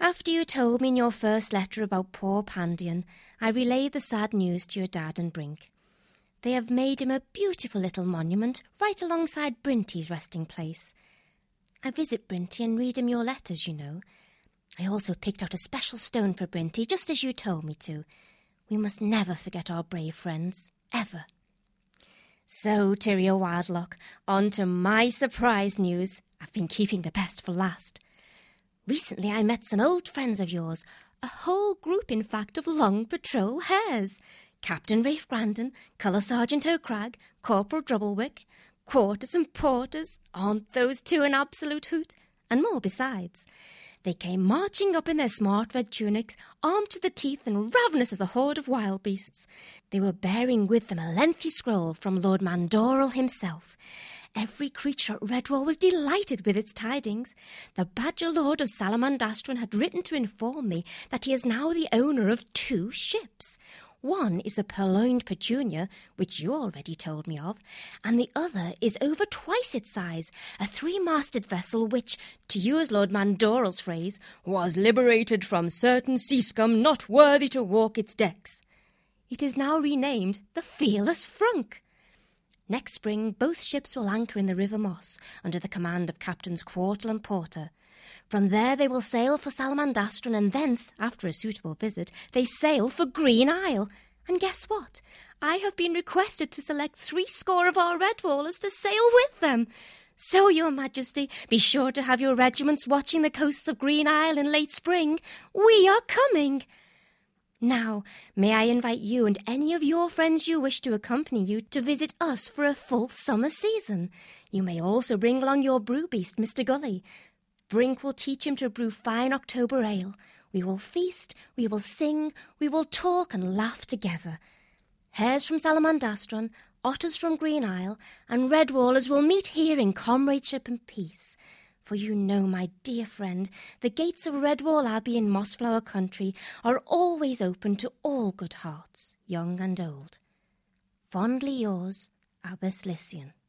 After you told me in your first letter about poor Pandion, I relayed the sad news to your dad and Brink. They have made him a beautiful little monument right alongside Brinty's resting place. I visit Brinty and read him your letters, you know. I also picked out a special stone for Brinty, just as you told me to. We must never forget our brave friends, ever. So, Tyrio Wildlock, on to my surprise news. I've been keeping the best for last. Recently I met some old friends of yours, a whole group, in fact, of Long Patrol hares. Captain Rafe Grandin, Colour Sergeant O'Crag, Corporal Drubblewick, Quarters and Porters, aren't those two an absolute hoot? And more besides. They came marching up in their smart red tunics, armed to the teeth and ravenous as a horde of wild beasts. They were bearing with them a lengthy scroll from Lord Mandoral himself. Every creature at Redwall was delighted with its tidings. The Badger Lord of Salamandastron had written to inform me that he is now the owner of 2 ships. One is the Purloined Petunia, which you already told me of, and the other is over twice its size, a 3-masted vessel which, to use Lord Mandoral's phrase, was liberated from certain sea scum not worthy to walk its decks. It is now renamed the Fearless Frunk. Next spring, both ships will anchor in the River Moss, under the command of Captains Quartal and Porter. From there they will sail for Salamandastron, and thence, after a suitable visit, they sail for Green Isle. And guess what? I have been requested to select 70 of our Redwallers to sail with them. So, Your Majesty, be sure to have your regiments watching the coasts of Green Isle in late spring. We are coming. Now, may I invite you and any of your friends you wish to accompany you to visit us for a full summer season. You may also bring along your brew beast, Mr. Gully. Brink will teach him to brew fine October ale. We will feast, we will sing, we will talk and laugh together. Hares from Salamandastron, otters from Green Isle, and Redwallers will meet here in comradeship and peace. For you know, my dear friend, the gates of Redwall Abbey in Mossflower Country are always open to all good hearts, young and old. Fondly yours, Abbess Lycian.